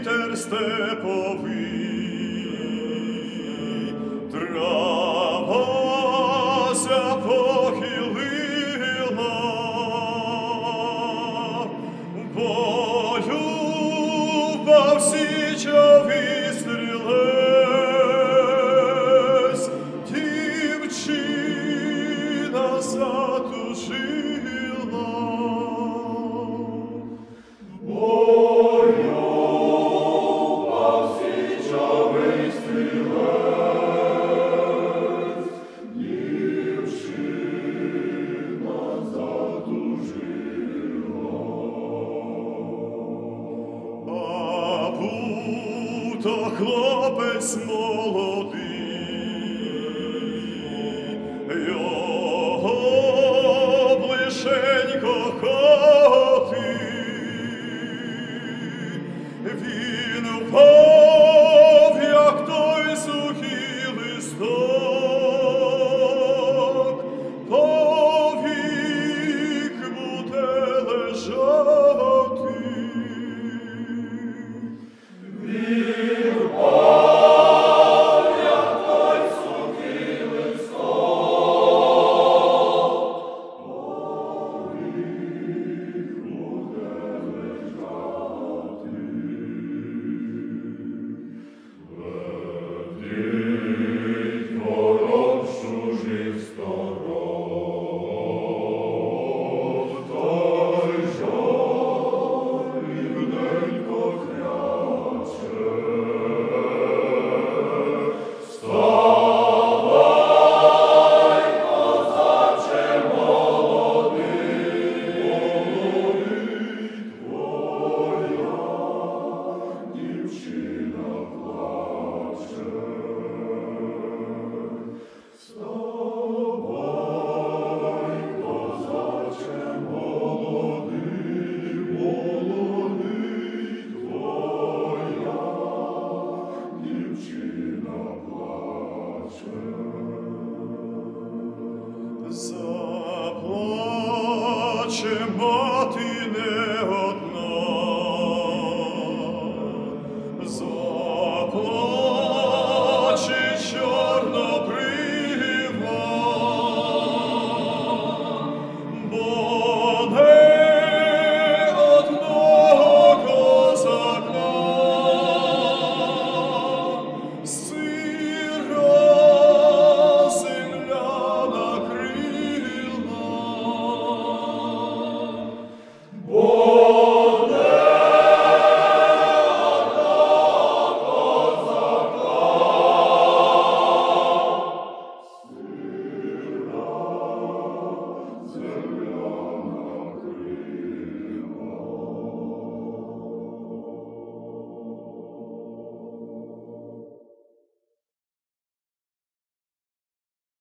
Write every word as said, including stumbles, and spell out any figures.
вітер степовий, травася похилила, бою впав січовий стрілець, дівчина затужила. Бою впав січовий стрілець, дівчина затужила. А був то хлопець молодий, його ближенько хотів. Він впав, як той сухий листок, повік буде лежати. Він впав, як той сухий листок, повік буде лежати. Летить ворог чужих сторон, той жаль рівненько кряче. Вставай, козаче молодий, молодий, твоя дівчина плаче. Вставай, козаче молодий, молодий, твоя дівчина плаче. Заплаче